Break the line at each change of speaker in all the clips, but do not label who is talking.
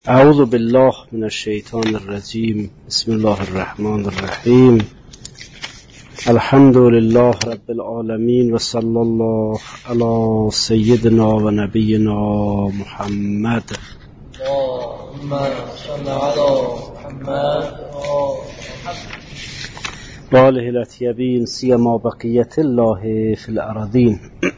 اعوذ بالله من الشیطان الرجیم. بسم الله الرحمن الرحیم. الحمد لله رب العالمین و صلی الله علی سیدنا و نبینا محمد.
اللهم صل علی محمد
و آله الاطیبین سیما بقیت الله فی الارضین.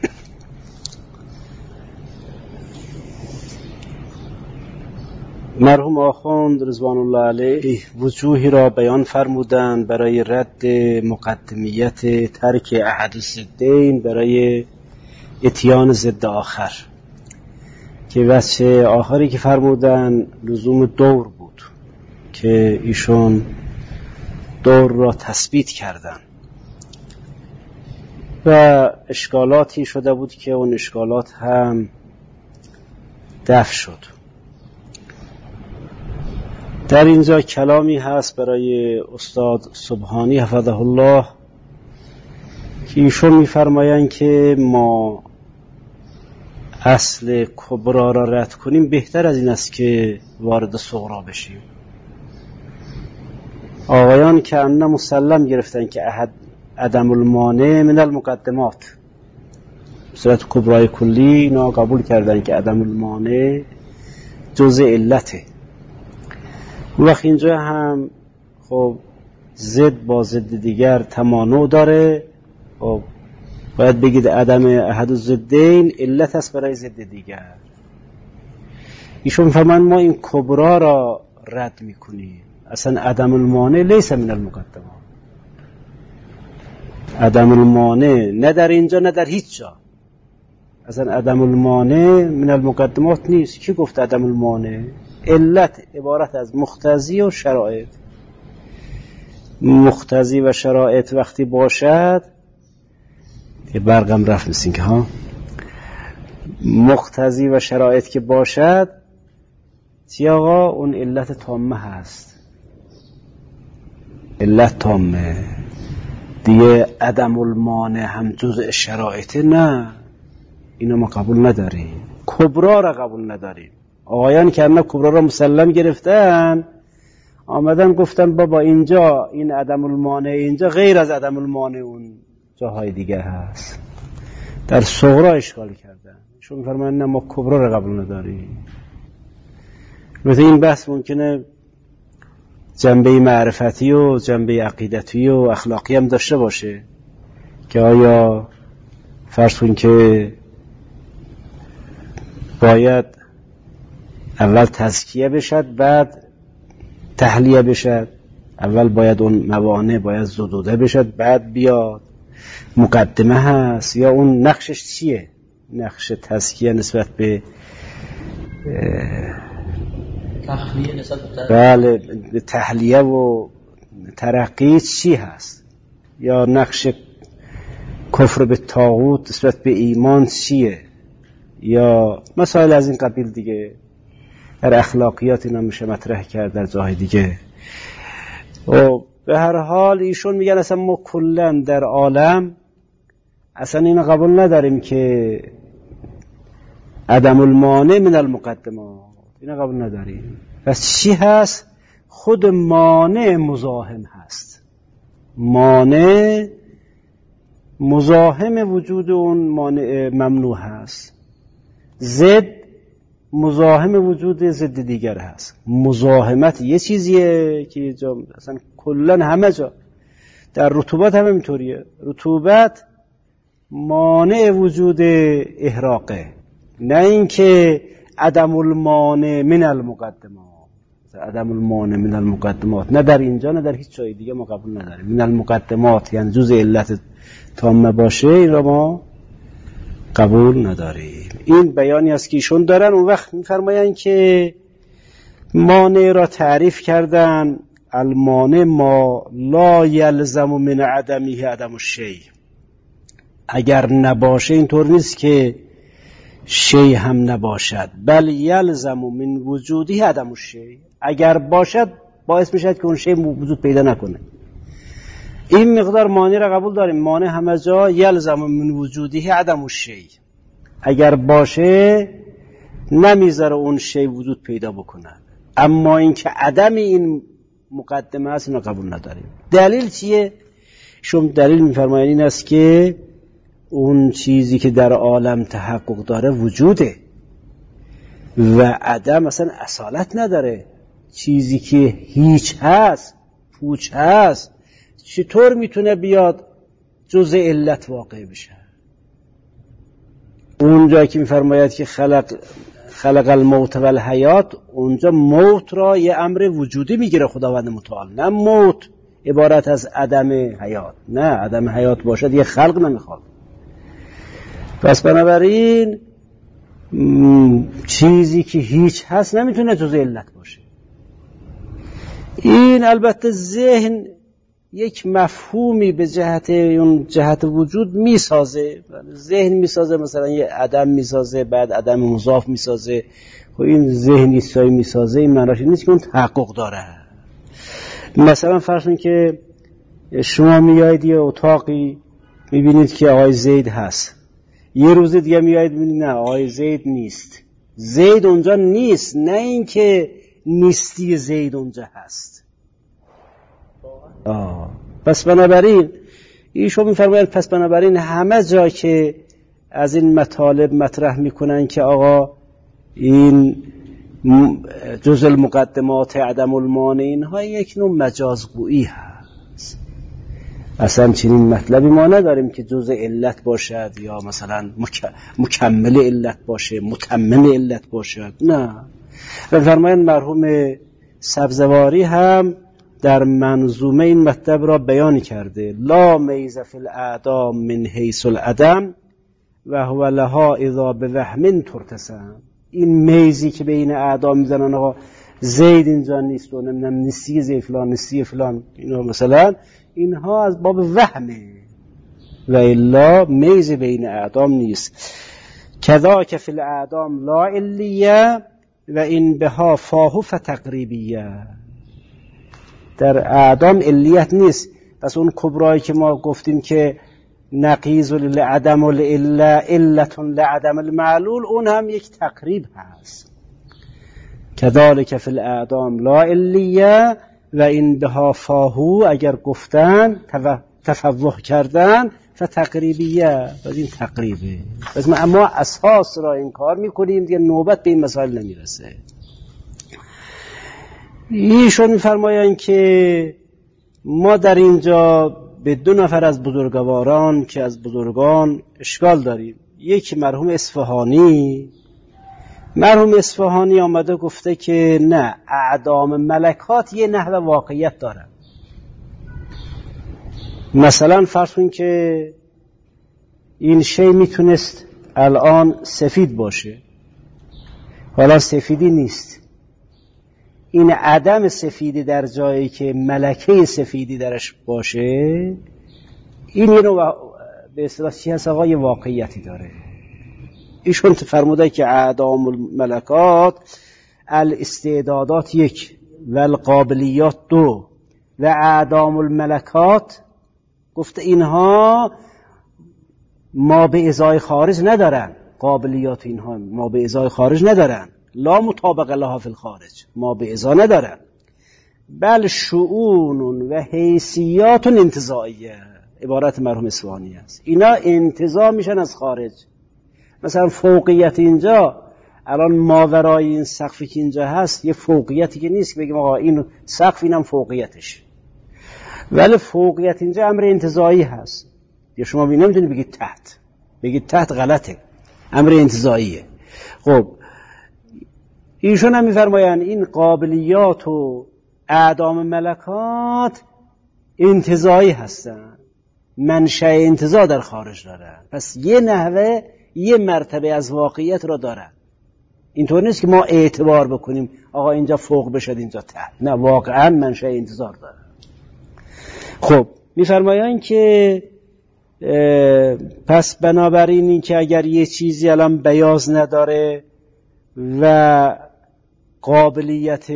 مرحوم آخوند رضوان الله علیه وجوهی را بیان فرمودند برای رد مقدمیت ترک احد الضدین برای اتیان ضد آخر، که وجه آخری که فرمودند لزوم دور بود که ایشون دور را تثبیت کردند و اشکالاتی شده بود که اون اشکالات هم دفع شد. در اینجا کلامی هست برای استاد سبحانی حفظه الله که ایشون می‌فرمایند که ما اصل کبرا را رد کنیم بهتر از این است که وارد صغرا بشیم. آقایان که انه مسلم گرفتن که عدم المانع من المقدمات، صورت کبرای کلی اینا قبول کردن که عدم المانع جزء علته. وقت اینجا هم خب ضد با ضد دیگر تمانع داره، خب باید بگید عدم احد الضدین علت است برای ضد دیگر. ایشون فرمان ما این کبرا را رد میکنیم، اصلا عدم المانع لیس من المقدمات. عدم المانع نه در اینجا نه در هیچ جا، اصلا عدم المانع من المقدمات نیست. کی گفت عدم المانع؟ علت عبارت از مقتضی و شرایط. مقتضی و شرایط وقتی باشد که برقم رفت مثل که ها، مقتضی و شرایط که باشد چی آقا؟ اون علت تامه هست، علت تامه دیگه. عدم المانع هم جزء شرایط نه، اینو ما قبول نداریم. کبرا را قبول نداریم. آقایان که انه کبرا را مسلم گرفتن آمدن گفتن بابا اینجا این عدم المانع اینجا غیر از عدم المانع اون جاهای دیگه هست. در صغرا اشکال کردن. شما فرمان نه ما کبرا را قبول نداریم. مثل این بحث ممکنه جنبه معرفتی و جنبه عقیدتی و اخلاقی هم داشته باشه که آیا فرض کن که باید اول تزکیه بشد بعد تحلیه بشد، اول باید اون موانع باید زدوده بشد بعد بیاد مقدمه هست، یا اون نقشش چیه؟ نقش تزکیه نسبت به
تخلیه نسبت به
بله تحلیه و ترقی چی هست؟ یا نقش کفر به طاغوت نسبت به ایمان چیه؟ یا مسائل از این قبیل دیگه. در اخلاقیات اینا میشه مطرح کرد در جای دیگه. و به هر حال ایشون میگن اصلا ما کلا در عالم اصلا اینو قبول نداریم که عدم المانع من المقدمات، اینو قبول نداریم. پس چی هست؟ خود مانع مزاحم هست. مانع مزاحم وجود اون مانع ممنوع هست. ضد مزاحم وجود ضد دیگر هست. مزاحمت یه چیزیه که اصلا کلن همه جا در رطوبت هم اینطوریه. رطوبت مانع وجود احراقه، نه اینکه عدم المانع من المقدمات. عدم المانع من المقدمات نه در اینجا نه در هیچ جای دیگه ما قبول نداریم. من المقدمات یعنی جزء علت تامه باشه، این را ما قبول نداریم. این بیانی است که ایشون دارن. اون وقت میفرمایند که مانع را تعریف کردن المانع ما لا یلزم من عدمه عدم الشیء. اگر نباشه اینطور نیست که شیء هم نباشد، بل یلزم من وجوده عدم الشیء. اگر باشد باعث میشد که اون شیء وجود پیدا نکنه. این مقدار مانع را قبول داریم. مانع همه جا یلزم من وجوده عدم الشیء، اگر باشه نمیذاره اون شی وجود پیدا بکنه. اما اینکه عدم این مقدمه است اینو قبول نداریم. دلیل چیه؟ شما دلیل میفرمایید این است که اون چیزی که در عالم تحقق داره وجوده و عدم اصلا اصالت نداره. چیزی که هیچ هست، پوچ هست، چطور میتونه بیاد جزء علت واقع بشه؟ اونجا که میفرماید که خلق الموت و الحیات، اونجا موت را یه امر وجودی میگیره خداوند متعال، نه موت عبارت از عدم حیات. نه، عدم حیات باشد یه خلق نمیخواد. پس بنابراین چیزی که هیچ هست نمیتونه جزء علت باشه. این البته ذهن یک مفهومی به جهت وجود میسازه. ذهن میسازه، مثلا یه عدم میسازه، بعد عدم مضاف میسازه. خب این ذهن ایستایی میسازه، این معناش نیست که اون تحقق داره. مثلا فرض کن که شما میایید یه اتاقی میبینید که آقای زید هست، یه روز دیگه میایید میبینید نه آقای زید نیست. زید اونجا نیست، نه اینکه نیستی زید اونجا هست. پس بنابراین ایشون میفرماید پس بنابراین همه جا که از این مطالب مطرح میکنن که آقا این جزء المقدمات عدم المانع، اینها یک نوع مجازگویی هست. اصلا چنین مطلبی ما نداریم که جزء علت باشد یا مثلا مکمل علت باشه، متمم علت باشد. نه. و فرمایند مرحوم سبزواری هم در منظومه این مطلب را بیان کرده: لا میز فی الاعدام من حیث العدم و هو لها اذا بوهم ترتسم. این میزی که بین اعدام میزنن آقا زید اینجا نیست و نمیدونم نیستی زید فلان نیستی فلان، اینا مثلا اینها از باب وهمه و الا میز بین اعدام نیست. کذاک فی الاعدام لا علیه و این بها فاهو فتقریبیه. در اعدام علیت نیست. پس اون کبرایی که ما گفتیم که نقیض لعدم العله علت لعدم المعلول، اون هم یک تقریب هست. کذالک فی الاعدام لا علیه و این بها فاهو، اگر گفتن تفوه کردن فتقریبیه، پس این تقریبه. پس ما اساس را این کار میکنیم دیگه، نوبت به این مسائل نمیرسه. ایشون میفرمایند که ما در اینجا به دو نفر از بزرگواران که از بزرگان اشکال داریم. یکی مرحوم اصفهانی آمده گفته که نه، اعدام ملکات یه نحو واقعیت دارن. مثلا فرض کن که این شی میتونست الان سفید باشه، حالا سفیدی نیست. این عدم سفیدی در جایی که ملکه سفیدی درش باشه، این یه نوع به اصطلاح چی هست آقا؟ یه واقعیتی داره. ایشون فرموده که اعدام الملکات الاستعدادات 1 و القابلیات 2 و اعدام الملکات، گفته اینها ما به ازای خارج ندارن. قابلیات اینها ما به ازای خارج ندارن، لا مطابق لها فی الخارج، ما به ازا ندارن، بل شؤون و حیثیات انتزاعیه. عبارت مرحوم اصفهانی است. اینا انتزاع میشن از خارج. مثلا فوقیت اینجا الان ماورای این سقفی که اینجا هست یه فوقیتی که نیست که بگیم آقا این سقف اینم فوقیتش، ولی فوقیت اینجا امر انتزاعی هست. یا شما نمیتونید بگید تحت غلطه، امر انتزاعیه. خب ایشون هم میفرمایند این قابلیات و اعدام ملکات انتزاعی هستن، منشأ انتزاع در خارج دارن. پس یه نحوه، یه مرتبه از واقعیت را دارن. اینطور نیست که ما اعتبار بکنیم آقا اینجا فوق بشد اینجا تحت، نه، واقعا منشأ انتزاع دارن. خب میفرمایند که پس بنابراین این که اگر یه چیزی الان بیاض نداره و قابلیت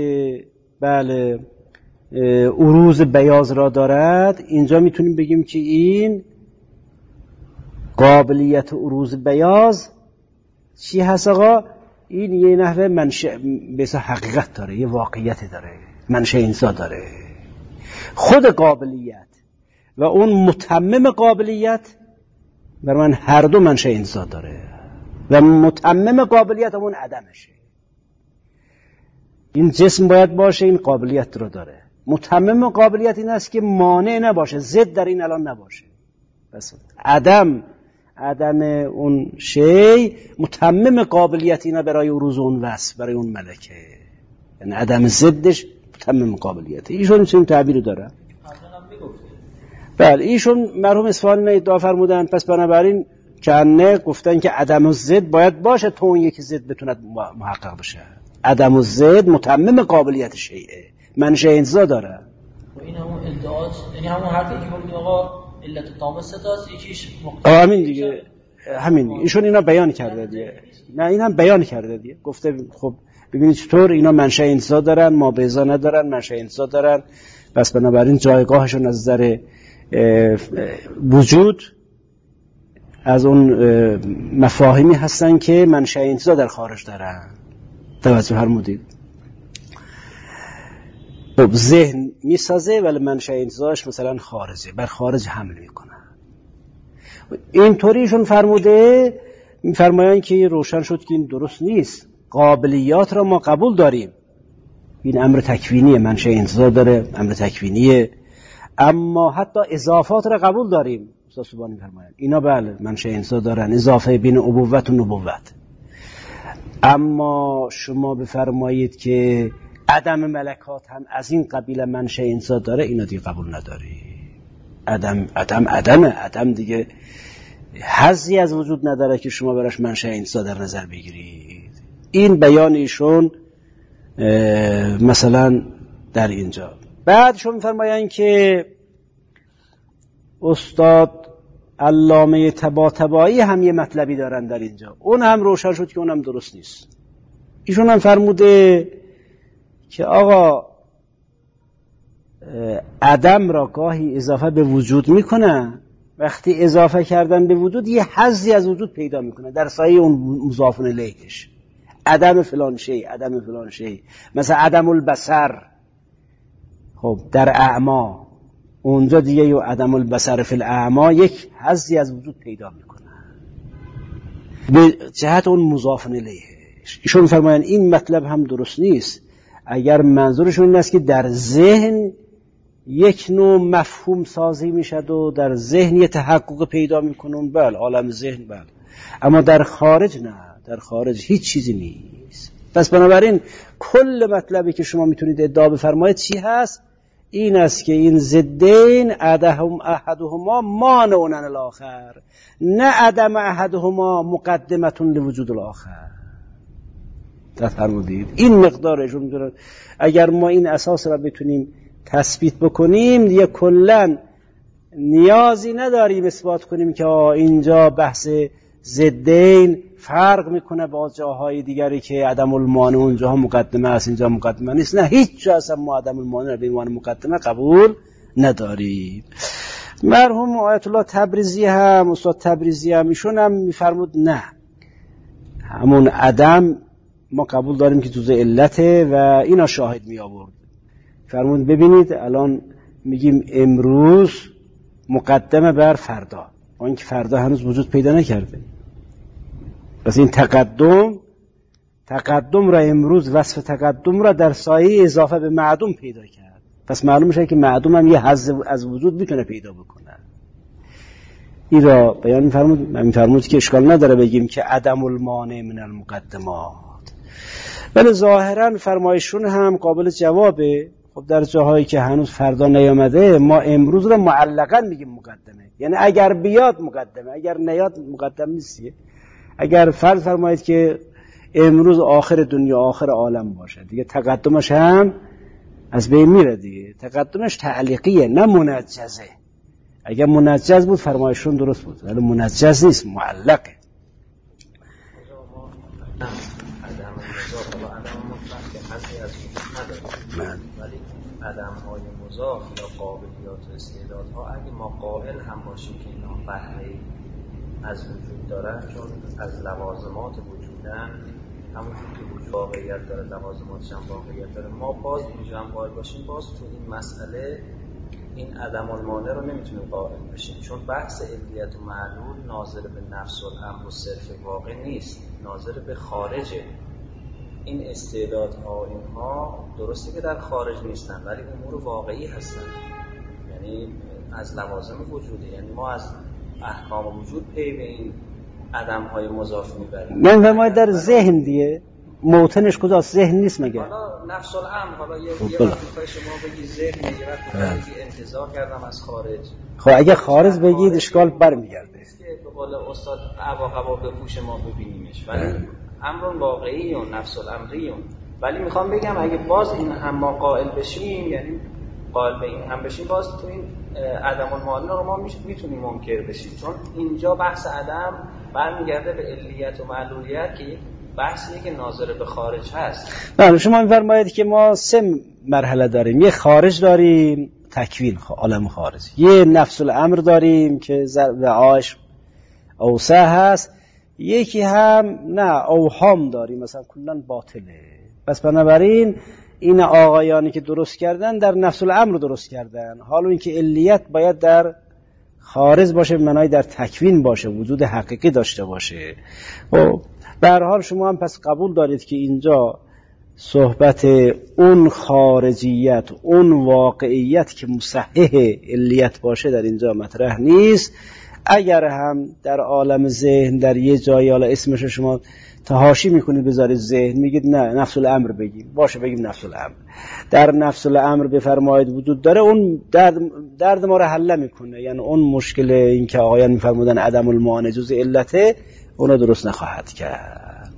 عروض بیاض را دارد، اینجا میتونیم بگیم که این قابلیت عروض بیاض چی هست آقا؟ این یه نحوه منشأ به حقیقت داره، یه واقعیت داره، منشأ انسان داره. خود قابلیت و اون متمم قابلیت برای من هر دو منشأ انسان داره و متمم قابلیت همون عدمشه. این جسم باید باشه، این قابلیت رو داره. متمم قابلیت این است که مانع نباشه، ضد در این الان نباشه. بس عدم اون شی متمم قابلیت اینا برای عروض اون وصف، برای اون ملکه، یعنی عدم ضدش متمم قابلیت. ایشون چنین تعبیری داره. بله ایشون مرحوم اصفهانی ادعا فرمودن، پس بنابراین کنه گفتن که عدم و ضد باید باشه تا اون یکی ضد بتونه محقق بشه. عدم و ضد متمم قابلیت شیئه، منشأ انزا داره.
این همون ادعاات، یعنی همون حرفی که گفتیم آقا علت تام ستاست، یکیش
همین دیگه، همین دیگه. ایشون اینا بیان کرده دیگه. نه این هم بیان کرده دیگه، گفته خب ببینید چطور اینا منشأ انزا دارن، ما به ازا ندارن، منشأ انزا دارن، پس بنابراین جایگاهشون از نظر وجود از اون مفاهیمی هستن که منشأ انزا در خارج دارن. توجه فرمودید؟ خب ذهن میسازه ولی منشأ انزاش مثلا خارجه، بر خارج حمل میکنه. اینطوریشون فرموده، میفرمایند که روشن شد که این درست نیست. قابلیات را ما قبول داریم، این امر تکوینیه، منشأ انزا داره، امر تکوینیه. اما حتی اضافات را قبول داریم. استاد سبحانی میفرمایند اینا بله منشأ انزا دارن، اضافه بین ابوت و نبوت. اما شما بفرمایید که عدم ملکات هم از این قبیل منشأ انزا داره، اینا دیگه قبول نداری. عدم دیگه حظی از وجود نداره که شما براش منشأ انزا در نظر بگیرید. این بیان ایشون مثلا در اینجا. بعد شما میفرمایند که استاد علامه طباطبایی هم یه مطلبی دارن در اینجا، اون هم روشن شد که اونم درست نیست. ایشون هم فرموده که آقا عدم را گاهی اضافه به وجود میکنه، وقتی اضافه کردن به وجود یه حظی از وجود پیدا میکنه در سایه اون مضاف الیهش. عدم فلان شی، عدم فلان شی، مثلا عدم البصر. خب در اعما اونجا دیگه یه عدم البصر فی الاعما یک حظی از وجود پیدا میکنه به جهت اون مضاف الیهش. ایشون فرمایند این مطلب هم درست نیست. اگر منظورشون این است که در ذهن یک نوع مفهوم سازی میشد و در ذهن یه تحقق پیدا میکنون، بله عالم ذهن بله، اما در خارج نه، در خارج هیچ چیزی نیست. پس بنابراین کل مطلبی که شما میتونید ادعا بفرمایید چی هست؟ این است که این ضدین احدهما مانع عن الاخر، نه عدم احدهما مقدمتون لوجود الاخر. فرمودید این مقدارشون میدونن. اگر ما این اساس را بتونیم تثبیت بکنیم دیگه کلن نیازی نداریم اثبات کنیم که اینجا بحث ضدین فرق میکنه با جاهای دیگری که عدم المانع اونجاها مقدمه است اینجا مقدمه نیست. نه هیچ جا اصلا ما عدم المانع به عنوان مقدمه قبول نداریم. مرحوم آیت الله تبریزی هم، استاد تبریزی هم، ایشون هم میفرمود نه، همون عدم ما قبول داریم که جزء علته و اینا شاهد می آورد. فرمود ببینید الان میگیم امروز مقدمه بر فردا، اون که فردا هنوز وجود پیدا نکرده. پس این تقدم را امروز وصف تقدم را در سایه اضافه به معدوم پیدا کرد. پس معلوم میشه که معدوم هم یه حظ از وجود میتونه پیدا بکنه. این را بیان میفرمود که اشکال نداره بگیم که عدم المانع من المقدمات، ولی ظاهرا فرمایشون هم قابل جوابه. خب در جاهایی که هنوز فردا نیامده ما امروز را معلقاً میگیم مقدمه، یعنی اگر بیاد مقدمه، اگر نیاد مقدم نیستیه. اگر فرض فرمایید که امروز آخر دنیا آخر عالم باشه دیگه تقدمش هم از بین میره دیگه. تقدمش تعلیقیه نه منجزه. اگر منجز بود فرمایشون درست بود، ولی منجز نیست، معلقه.
ولی عدم‌های مضاف یا قابلیات و استعدادها اگه ما قائل هم باشیم که اینا بهره از وجود دارن، چون از لوازمات وجودن، همونجور که وجود واقعیت داره، لوازماتش هم واقعیت داره، ما باز اینجا هم قائل باشیم، باز تو این مسئله این عدم المانع رو نمیتونیم قائل بشیم، چون بحث علیت و معلول ناظر به نفس الامر و صرف واقع نیست، ناظر به خارجه. این استعدادها و اینها درسته که در خارج نیستن ولی امور واقعی هستن، یعنی از لوازم وجوده، یعنی ما از احکام وجود پی به این عدم‌های مضاف میبریم.
یعنی ما در ذهن دیگه موطنش کجاست؟ ذهن نیست مگه؟
حالا نفس الامر، حالا یه وقتی شما بگی ذهن، یه وقتی بگی انتظار کردم از خارج.
خب اگه خارج بگید اشکال برمیگرده
که به قول استاد عواقبا به پوش ما ببینیمش، ولی امر واقعی و نفس الامری. ولی میخوام بگم اگه باز این هم ما قائل بشیم، یعنی قائل به این هم بشیم، باز تو این عدم المانع رو ما میتونیم منکر بشیم، چون اینجا بحث عدم برمیگرده به علیت و معلولیت که یک بحثیه که ناظر به خارج هست.
نه شما می‌فرمایید که ما 3 مرحله داریم، یه خارج داریم، تکوین عالم خارج، یه نفس الامر داریم که ذرعاش اوسع هست، یکی هم نه اوهام داریم، مثلا کلا باطله. پس بنابراین این آقایانی که درست کردن در نفس الامر درست کردن، حالا اینکه علیت باید در خارج باشه، معنای در تکوین باشه، وجود حقیقی داشته باشه. و به هر حال شما هم پس قبول دارید که اینجا صحبت اون خارجیت، اون واقعیت که مصحح علیت باشه در اینجا مطرح نیست. اگر هم در عالم ذهن در یه جایی حالا اسمش شما تحاشی میکنید بذارید ذهن، میگید نه نفس الامر بگیم، باشه بگیم نفس الامر، در نفس الامر بفرمایید وجود داره، اون درد ما رو حل میکنه، یعنی اون مشکل این که آقایان میفرمودن عدم المانع جزء علته اونو درست نخواهد کرد.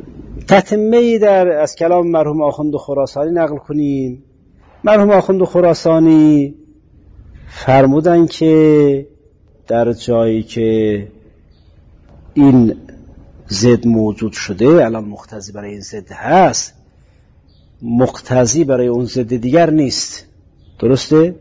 تتمه‌ای از کلام مرحوم آخوند خراسانی نقل کنیم. مرحوم آخوند خراسانی فرمودن که در جایی که این ضد موجود شده، الان مقتضی برای این ضد هست، مقتضی برای اون ضد دیگر نیست، درسته؟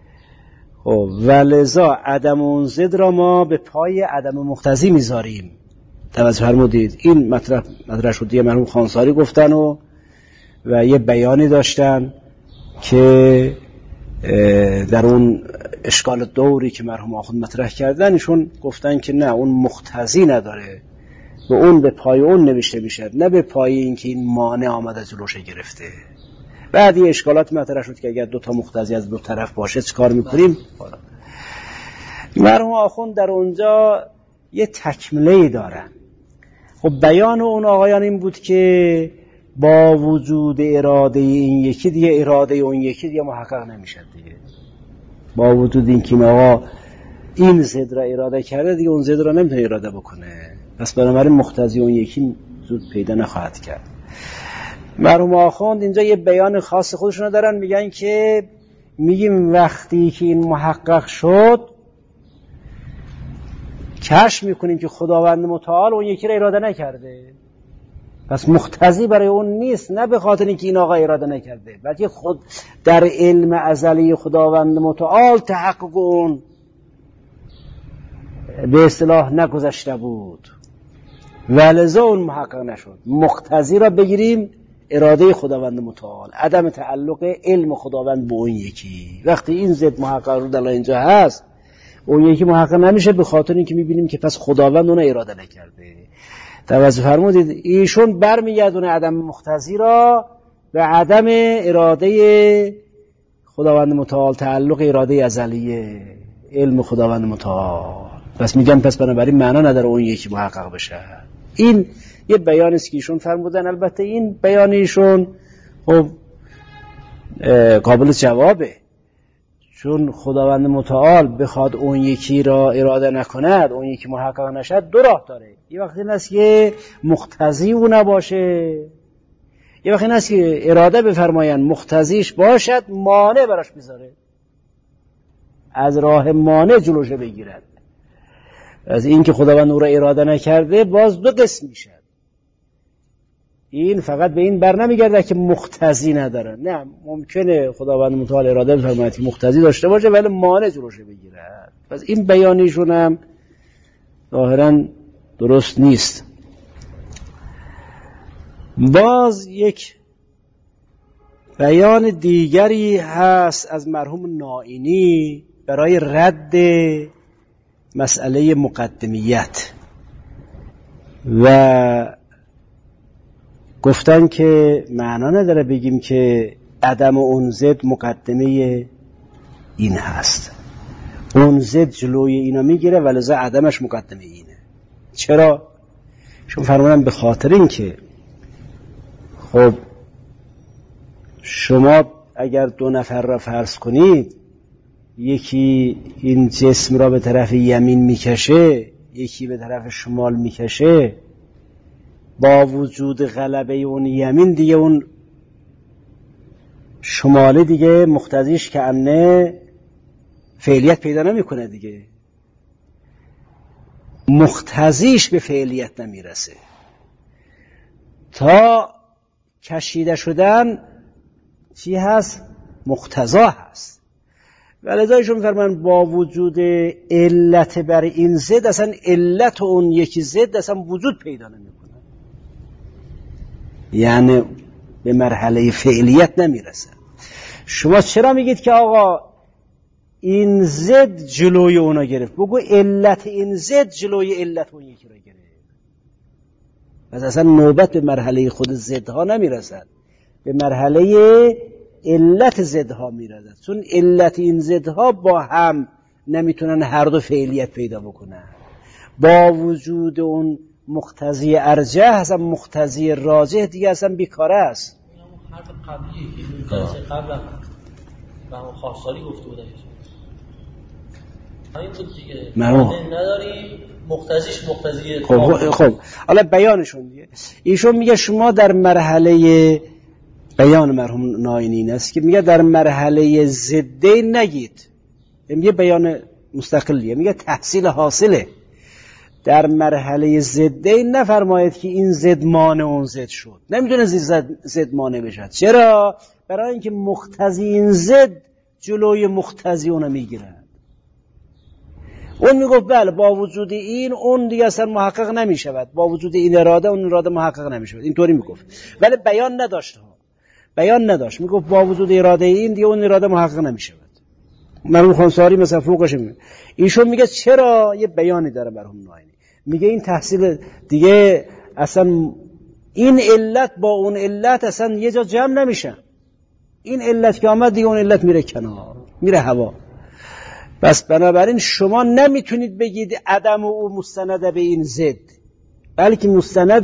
ولذا عدم اون ضد را ما به پای عدم مقتضی میذاریم. توجه فرمودید؟ این مطرح شد دیگه، مرحوم خانساری گفتن و یه بیانی داشتن که در اون اشکال دوری که مرحوم آخوند مطرح کردن، ایشون گفتن که نه، اون مقتضی نداره، به اون به پای اون نوشته میشه، نه به پای این که این مانع آمده جلوش گرفته. بعد یه اشکالات مطرح شد که اگر 2 تا مقتضی از 2 طرف باشه چه کار میکنیم؟ مرحوم آخوند در اونجا یه تکمله‌ای دارن. خب بیان اون آقایان این بود که با وجود اراده این یکی دیگه اراده اون یکی دیگه محقق نمیشه دیگه. با وجود این که آقا این ضد را اراده کرده دیگه اون ضد را نمیتونه اراده بکنه، پس بنابراین مقتضی اون یکی زود پیدا نخواهد کرد. مرحوم آخوند اینجا یه بیان خاص خودشونو دارن، میگن که میگیم وقتی که این محقق شد کشف میکنیم که خداوند متعال اون یکی را اراده نکرده، پس مقتضی برای اون نیست، نه به خاطر اینکه این آقا اراده نکرده، بلکه خود در علم ازلی خداوند متعال تحقق اون به اصطلاح نگذشته بود، ولذا اون محقق نشد. مقتضی را بگیریم اراده خداوند متعال، عدم تعلق علم خداوند به اون یکی. وقتی این ضد محقق رو در اینجا هست، اون یکی محقق نمیشه به خاطر اینکه میبینیم که پس خداوند اون اراده نکرده. توجه فرمودید؟ ایشون برمیگردونه عدم مقتضی را به عدم اراده خداوند متعال، تعلق اراده ازلیه علم خداوند متعال. پس میگن پس بنابراین معنا نداره اون یکی محقق بشه. این یه بیانی است که ایشون فرمودن. البته این بیان ایشون قابل جوابه، چون خداوند متعال بخواد اون یکی را اراده نکند، اون یکی محقق نشد، 2 راه داره. یه وقت این است که مقتضی او نباشه، یه وقت این است که اراده بفرماین مقتضیش باشد، مانع براش بذاره، از راه مانع جلوشه بگیرد. از این که خداوند او را اراده نکرده باز 2 قسم میشه. این فقط به این بر نمیگرده که مقتضی نداره، نه، ممکنه خداوند متعال اراده بفرماید که مقتضی داشته باشه ولی مانع جلوشه بگیرد. پس این بیانیشون هم ظاهرا درست نیست. باز یک بیان دیگری هست از مرحوم نائینی برای رد مسئله مقدمیت و گفتن که معنا نداره بگیم که عدم اون ضد مقدمه این هست، اون ضد جلوی اینا میگیره ولذا عدمش مقدمه اینه. چرا؟ چون فرمودن به خاطر این که خب شما اگر دو نفر را فرض کنید، یکی این جسم را به طرف یمین میکشه، یکی به طرف شمال میکشه، با وجود غلبه اون یمین دیگه اون شماله دیگه مقتضیش که انه فعلیت پیدا نمیکنه، دیگه مقتضیش به فعلیت نمیرسه تا کشیده شدن چی هست؟ مقتضا هست. ولذایشون فرمان با وجود علت بر این ضد اصلا علت اون یکی ضد اصلا وجود پیدا نمیکنه، یعنی به مرحله فعلیت نمیرسه. شما چرا میگید که آقا این ضد جلوی اونا گرفت؟ بگو علت این ضد جلوی علت اون یکی را گرفت. پس اصلا نوبت به مرحله خود ضدها نمیرسد، به مرحله علت ضدها میرسد، چون علت این ضدها با هم نمیتونن هر دو فعلیت پیدا بکنن. با وجود اون مقتضی ارجح اصلا مقتضی راجح دیگه اصلا بیکاره است.
حرف قبلیه که جلسه قبل و هم خواستاری گفته بودن همین بود دیگه، نداری مقتضیش مقتضی.
خب حالا بیانشون دیگه، ایشون میگه شما در مرحله بیان مرحوم نائینی این است که میگه در مرحله ضدین نگید، میگه بیان مستقلیه، میگه تحصیل حاصله. در مرحله ضدین نفرمایید که این ضد مانع اون ضد شد، نمیتونه ضد مانع بشد. چرا؟ برای اینکه مقتضی این ضد جلوی مقتضی اونو میگیرد. اون میگفت بله با وجود این اون دیگه اصلا محقق نمیشود، با وجود این اراده اون اراده محقق نمیشود، اینطوری میگفت. ولی بیان نداشت، بیان نداشت، میگفت با وجود اراده این دیگه اون اراده محقق نمیشود. مرحوم خانساری مثلا فوقش میگه. ایشون میگه چرا؟ یه بیانی داره مرحوم نائینی، میگه این تحصیل دیگه اصلا این علت با اون علت اصلا یه جا جمع نمیشن. این علت که آمد دیگه اون علت میره کنار، میره هوا. بس بنابراین شما نمیتونید بگید عدم او مستند به این ضد، بلکه مستند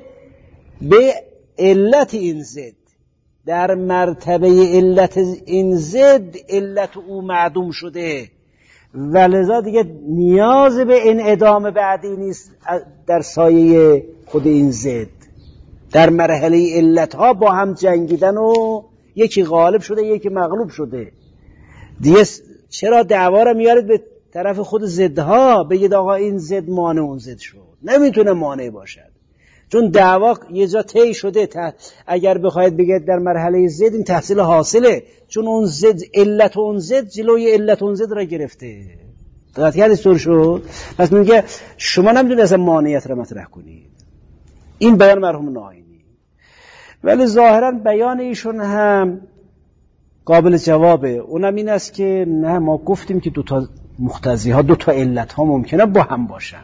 به علت این ضد. در مرتبه علت این ضد علت او معدوم شده و لذا دیگه نیاز به انعدام بعدی نیست در سایه خود این ضد. در مرحله علت ها با هم جنگیدن و یکی غالب شده یکی مغلوب شده دیگه. چرا دعوا رو میارید به طرف خود ضدها؟ بگید آقا این ضد مانع اون ضد شد، نمیتونه مانع باشد، چون دعوا یه جا طی شده. اگر بخواید بگید در مرحله ضد این تحصیل حاصله، چون اون ضد علت اون ضد جلوی علت اون ضد را گرفته. دقت کردید طور شد؟ پس میگه شما نمیتونید اصلا مانعیت را مطرح کنید. این بیان مرحوم نائینی. ولی ظاهرا بیان ایشون هم قابل جوابه. اونم این است که نه، ما گفتیم که دوتا مقتضی ها دوتا علت ها ممکنه با هم باشن.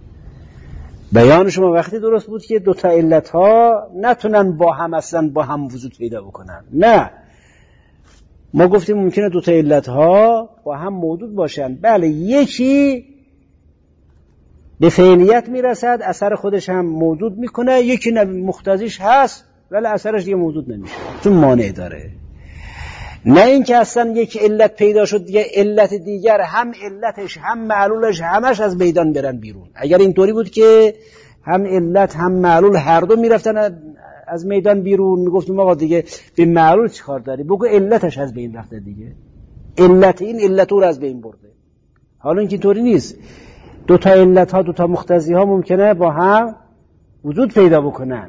بیان شما وقتی درست بود که دوتا علت ها نتونن با هم اصلا با هم وجود پیدا بکنن. نه، ما گفتیم ممکنه دوتا علت ها با هم موجود باشن. بله، یکی به فعلیت میرسد اثر خودش هم موجود میکنه، یکی مقتضیش هست ولی اثرش دیگه موجود نمیشه چون مانع داره. نه اینکه اصلا یک علت پیدا شد دیگه علت دیگر هم علتش هم معلولش همش از میدان برن بیرون. اگر اینطوری بود که هم علت هم معلول هر دو میرفتن از میدان بیرون، میگفتیم آقا دیگه به معلول چی کار داری؟ بگو علتش از بین رفته دیگه، علت این علت رو از بین برده. حالا اینکه اینطوری نیست، دوتا علت ها دوتا مقتضی ها ممکنه با هم وجود پیدا بکنن.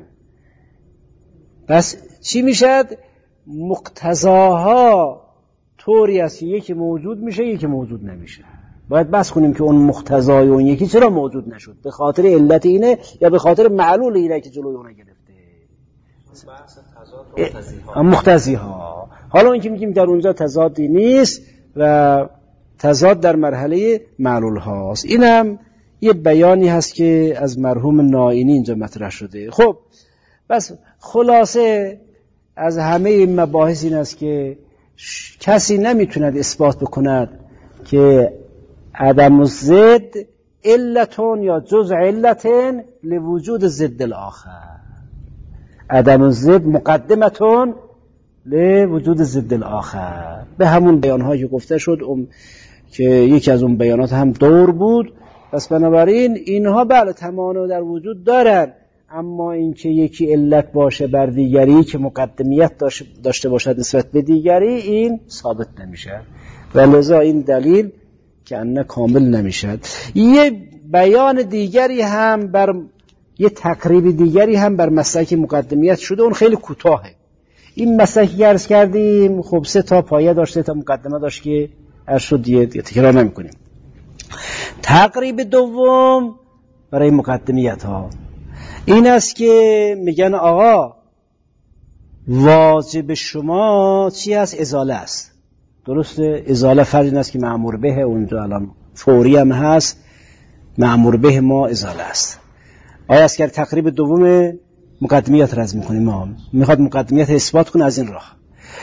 پس چی میشد؟ مقتضاها طوری است که یکی موجود میشه یکی موجود نمیشه. باید بس کنیم که اون مقتضای اون یکی چرا موجود نشد، به خاطر علت اینه یا به خاطر معلول اینه که جلوی اون گرفته.
بحث تضاد
مقتضی ها. حالا اینکه میگیم در اونجا تضادی نیست و تضاد در مرحله معلول هاست، اینم یه بیانی هست که از مرحوم نائینی اینجا مطرح شده. خب بس خلاصه از همه این مباحث این است که کسی نمیتوند اثبات بکند که عدم الضد علتون یا جزء علتن لوجود ضد الاخر. عدم الضد مقدمتون لوجود ضد الاخر. به همون بیانهایی که گفته شد که یکی از اون بیانات هم دور بود. پس بنابراین اینها بله تمانا در وجود دارن، اما اینکه یکی علت باشه بر دیگری که مقدمیت داشته باشد نسبت به دیگری، این ثابت نمیشه و لذا این دلیل که انه کامل نمیشد. یه بیان دیگری هم یه تقریب دیگری هم بر مسلک مقدمیت شده، اون خیلی کوتاهه. این مسلکی که عرض کردیم خب 3 تا پایه داشته، تا مقدمه داشت که عرض شد، دیگه تکرار نمی کنیم. تقریب دوم برای مقدمیت ها این است که میگن آقا واجب شما چی هست؟ ازاله است. درسته؟ ازاله فرض این است که مأمور به اونجا الان فوری هم هست، مأمور به ما ازاله است. آیا از که تقریب دوم مقدمیت رد میکنیم، ما میخواد مقدمیت اثبات کنه از این راه.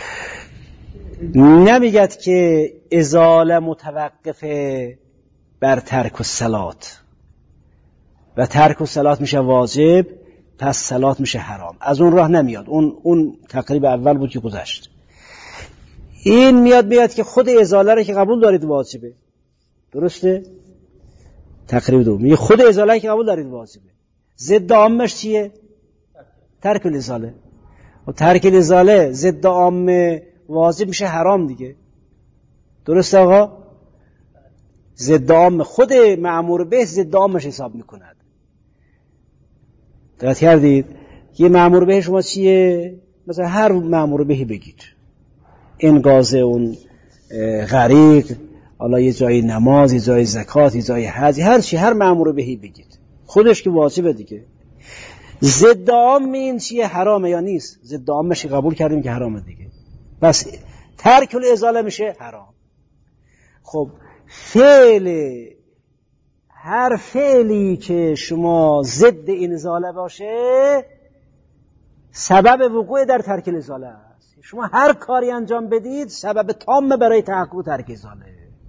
نمیگد که ازاله متوقفه بر ترک الصلات و ترک الصلات میشه واجب، پس صلات میشه حرام. از اون راه نمیاد. اون تقریب اول بود که گذشت. این میاد که خود ازاله رو که قبول دارید واجبه. درسته؟ تقریب دوم میگه خود ازاله که قبول دارید واجبه. ضد عامش چیه؟ ترک الازاله. و ترک الازاله ضد عام واجب میشه حرام دیگه. درسته آقا؟ ضد عام خود مأمور به ضد عامش حساب میکند. دقت کردید؟ یه مأمور به شما چیه؟ مثلا هر مأمور بهی بگید، انقاذ اون غریق، حالا یه جای نماز، یه جای زکات، یه جای حج، هر چی، هر مأمور بهی بگید، خودش که واجبه دیگه. ضد عام این چیه؟ حرامه یا نیست؟ ضد عامش قبول کردیم که حرامه دیگه، بس ترک الازاله میشه حرام. خب هر فعلی که شما ضد این ازاله باشه سبب وقوع در ترک الازاله است. شما هر کاری انجام بدید سبب تام برای تحقق ترک ازاله.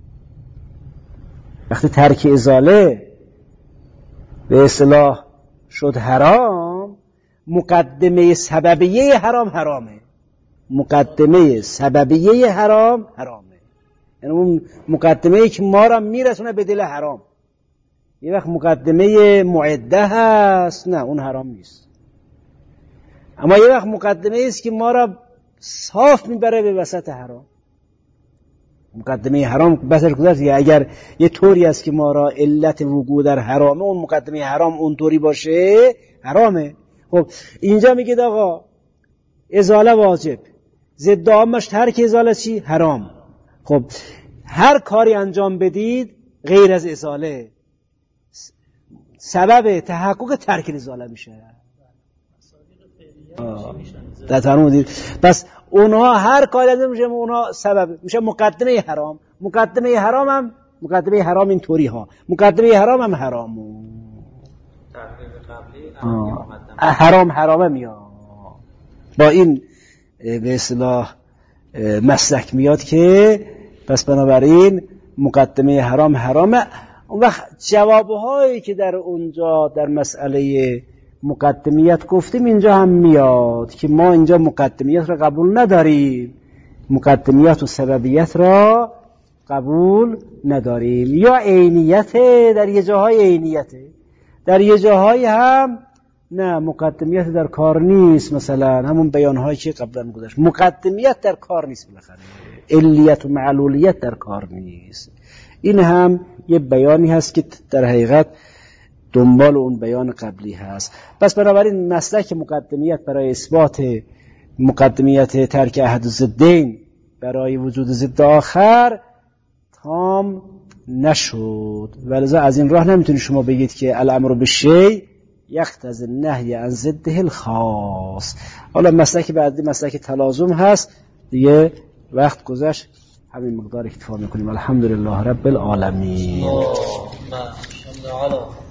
وقتی ترک ازاله به اصطلاح شد حرام، مقدمه سببیه حرام حرامه. مقدمه سببیه حرام حرامه، یعنی اون مقدمه‌ای که ما را میرسونه به دل حرام. یه وقت مقدمه معده هست، نه اون حرام نیست. اما یه وقت مقدمه است که ما را صاف میبره به وسط حرام. مقدمه حرام بسر گذاشت، اگر یه طوری است که ما را علت وقوع در حرامه، اون مقدمه حرام اون طوری باشه حرامه. خب اینجا میگه آقا ازاله واجب، ضد عامش ترک ازاله چی؟ حرام. خب هر کاری انجام بدید غیر از ازاله سبب تحقق ترک ازاله میشه. در تمام دید. پس اونها هر کاری انجام میشه اونها سبب میشه مقدمه حرام. مقدمه حرام این طوری ها، مقدمه حرام هم حرام حرامه میاد. با این به اصطلاح مسلک میاد که پس بنابراین مقدمه حرام حرامه. اون وقت جوابهایی که در اونجا در مسئله مقدمیت گفتیم اینجا هم میاد که ما اینجا مقدمیت را قبول نداریم، مقدمیت و سببیت را قبول نداریم. یا عینیت، در یه جاهای عینیته، در یه جاهای هم نه مقدمیت در کار نیست. مثلا همون بیانهایی که قبلا گذاشت، مقدمیت در کار نیست، بالاخره علیت و معلولیت در کار نیست. این هم یه بیانی هست که در حقیقت دنبال اون بیان قبلی هست. پس بنابراین مسلک مقدمیت برای اثبات مقدمیت ترک احد الضدین برای وجود ضد آخر تام نشد. ولذا از این راه نمیتونید شما بگید که الامر بالشیء یقتضی النهی عن ضده الخاص. حالا مسلک بعدی مسلک تلازم هست. دیگه وقت گذشت، همین مقدار اکتفا میکنیم. الحمدلله رب العالمین.